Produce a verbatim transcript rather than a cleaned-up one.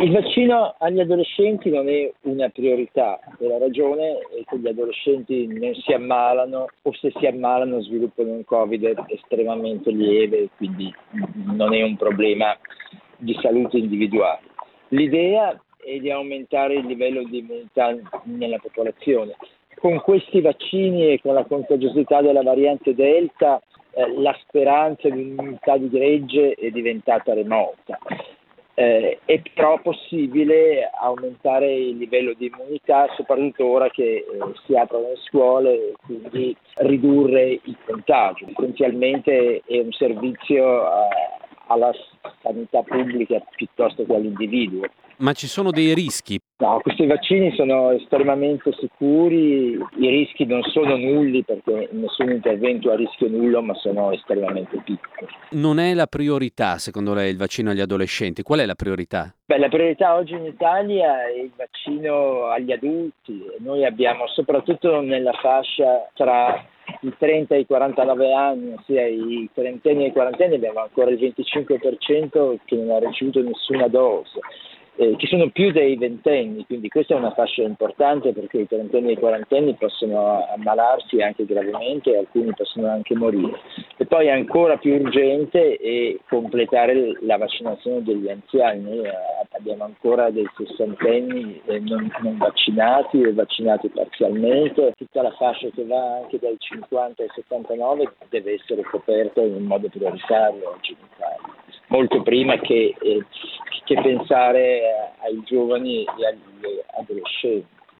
Il vaccino agli adolescenti non è una priorità, per la ragione è che gli adolescenti non si ammalano o se si ammalano sviluppano un Covid estremamente lieve, quindi non è un problema di salute individuale. L'idea è di aumentare il livello di immunità nella popolazione. Con questi vaccini e con la contagiosità della variante Delta, eh, la speranza di un'immunità di gregge è diventata remota. Eh, è però possibile aumentare il livello di immunità, soprattutto ora che eh, si aprono le scuole e quindi ridurre il contagio. Essenzialmente è un servizio eh, alla sanità pubblica piuttosto che all'individuo. Ma ci sono dei rischi? No, questi vaccini sono estremamente sicuri, i rischi non sono nulli perché nessun intervento è a rischio nullo, ma sono estremamente piccoli. Non è la priorità, secondo lei, il vaccino agli adolescenti? Qual è la priorità? Beh, la priorità oggi in Italia è il vaccino agli adulti. Noi abbiamo, soprattutto nella fascia tra i trenta e i quarantanove anni, ossia i trentenni e i quarantenni, abbiamo ancora il venticinque per cento che non ha ricevuto nessuna dose. Eh, ci sono più dei ventenni, quindi questa è una fascia importante perché i trentenni e i quarantenni possono ammalarsi anche gravemente e alcuni possono anche morire. E poi ancora più urgente è completare la vaccinazione degli anziani. Noi eh, abbiamo ancora dei sessantenni eh, non, non vaccinati e vaccinati parzialmente. Tutta la fascia che va anche dai cinquanta ai settantanove deve essere coperta in modo prioritario oggi in Italia, molto prima che, eh, che pensare ai giovani e agli adolescenti.